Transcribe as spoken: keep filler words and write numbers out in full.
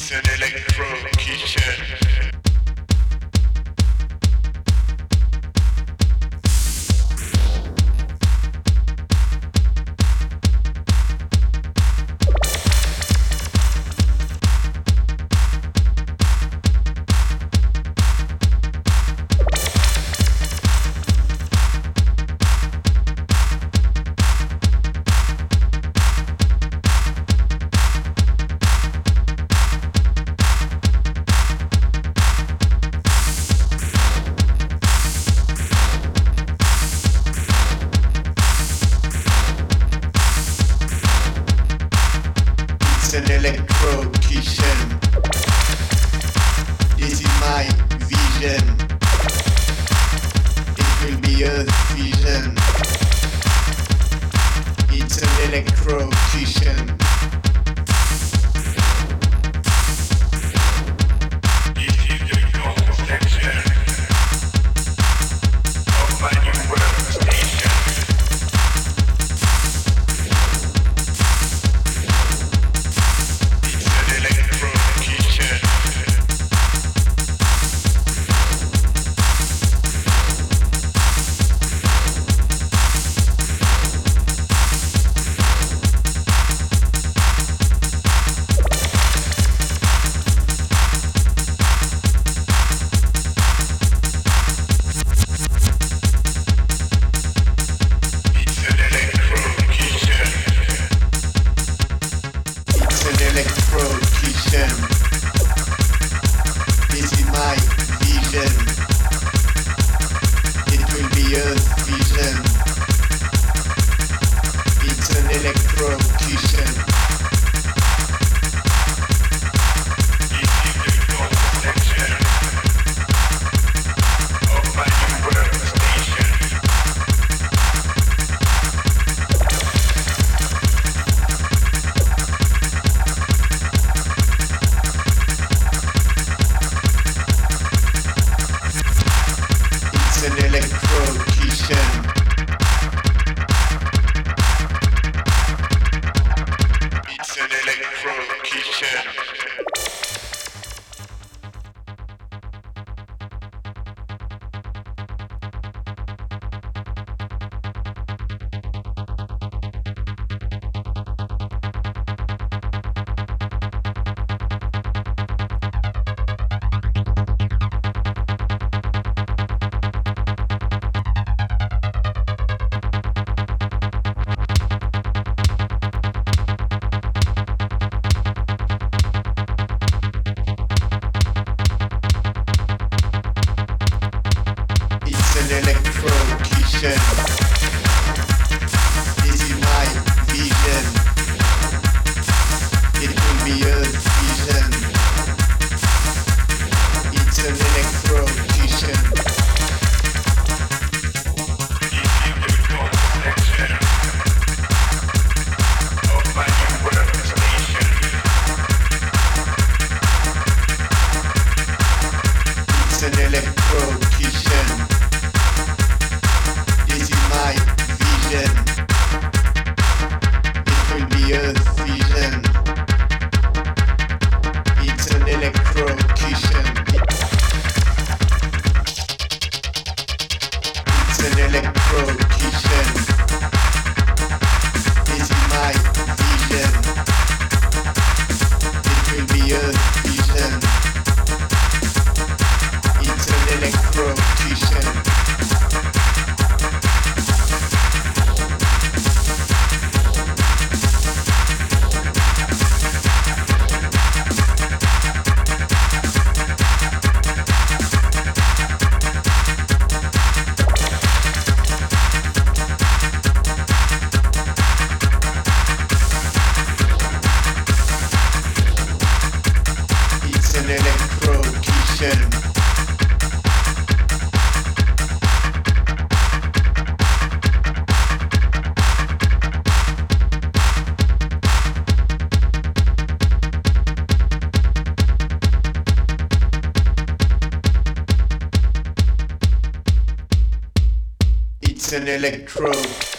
It's an electro kitchen. It's an electro kitchen. This is my vision. It will be a vision. It's an electro kitchen. This is the construction of my new workstation. Electro kitchen. This is my vision. It will be a vision. It's an electro kitchen. This is the construction of my new workstation. It's an electro kitchen. It's an electro kitchen. It's an electro kitchen. This is my vision. It will be a vision. It's an electro kitchen. This is the construction of my new workstation. It's an electro kitchen. This is my vision. It will be a vision. It's an electro kitchen. It's an electro kitchen. This is my vision. It will be a vision. It's an electro kitchen. It's an electro kitchen. It's an electro